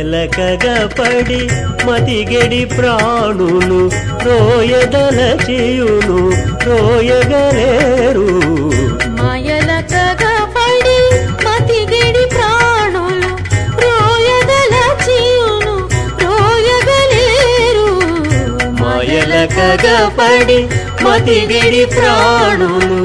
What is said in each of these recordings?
మాయలకగపడి మతిగెడి ప్రాణులు రోయదలచియును రోయగలేరు. మాయలకగపడి మతిగెడి ప్రాణులు రోయదలచియును రోయగలేరు. మాయలకగపడి మతిగెడి ప్రాణులు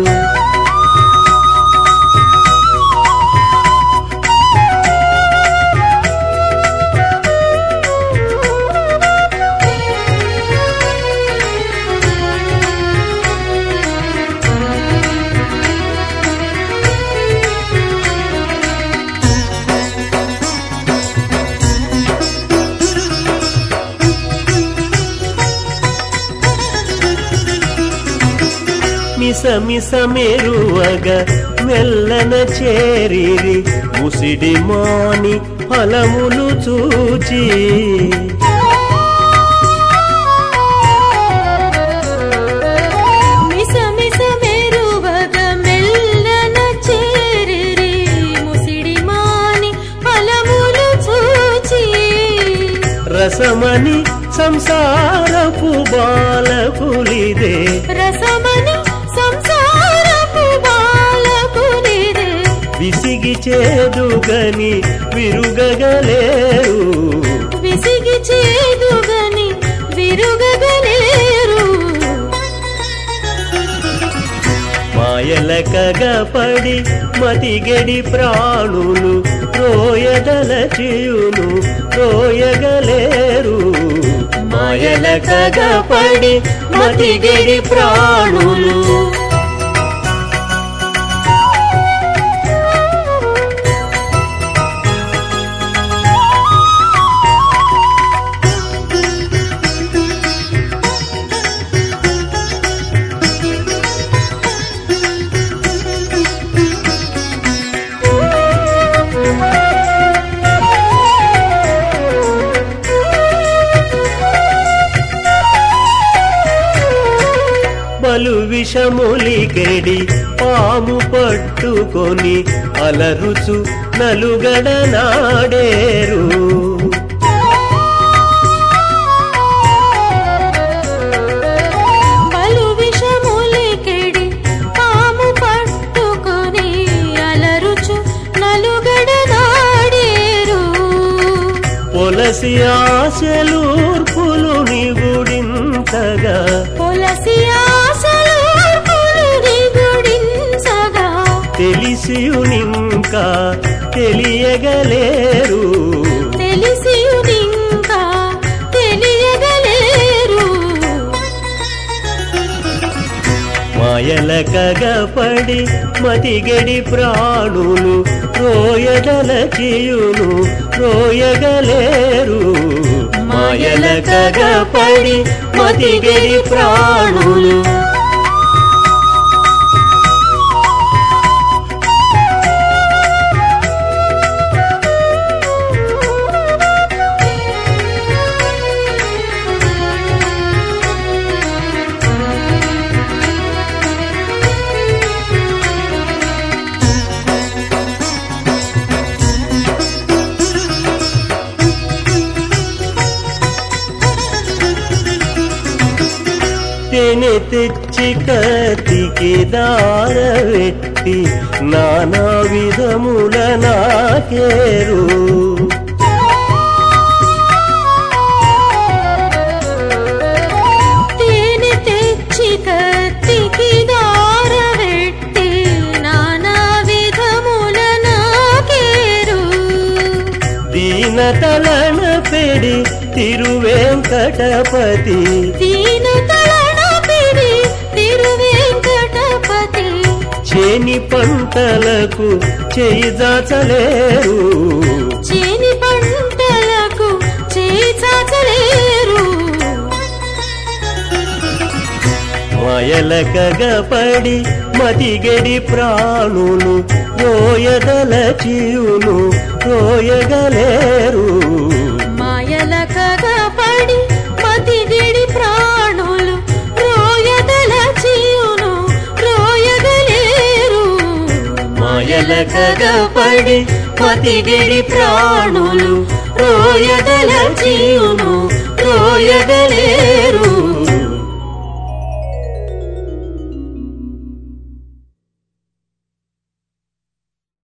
మిసమిసమెరువగ మెల్లన చేరిరి ముసిడి మాని ఫలములు చూచి. మిసమిసమెరువగ మెల్లన చేరిరి ముసిడి మాని ఫలములు చూచి. రసమని సంసారపు బాలకులిదే రసమని సంసారపు బాలకులిదే. విసిగి చేదుగని విరుగగలేరు. విసిగి చేదుగని విరుగగలేరు. మాయలకగపడి మతిగెడి ప్రాణులు రోయదలచియును రోయగలేరు. మాయలకగపడి మతిగెడి ప్రాణులు బలు విషములిగెడి పాము పట్టుకొని అలరుచు నలుగడ నాడేరు. బలు విషములిగెడి పాము పట్టుకొని అలరుచు నలుగడ నాడేరు. పొలసి ఆశలూర్పులు నిగుడించగా పొలసి ఆశలూర్పులు నిగుడించగా. తెలిసియునింకా తెలియగలేరు. తెలిసియునింకా తెలియగలేరు. మాయలకగపడి మతిగెడి ప్రాణులు రోయదలచియును రోయగలేరు. మాయలకగపడి మతిగెడి ప్రాణులు తేనె తెచ్చి కత్తికి దారవెట్టి నానా విధముల నాకేరు. తేనె తెచ్చి కత్తికి దారవెట్టి నానా విధముల నాకేరు. దీనతలన పెడి తిరువేంకటపతి దీనతలన పెడి తిరువేంకటపతి. చేని పంటలకు చేయిదాచలేరు. చేని పంటలకు చేయిదాచలేరు. మాయలకగపడి మతిగెడి ప్రాణులు రోయదలచియును రోయగలేరు. మాయలకగపడి మతిగెడి ప్రాణులు రోయదలచియును రోయగలేరు. మాయలకగపడి మతిగెడి ప్రాణులు రోయదలచి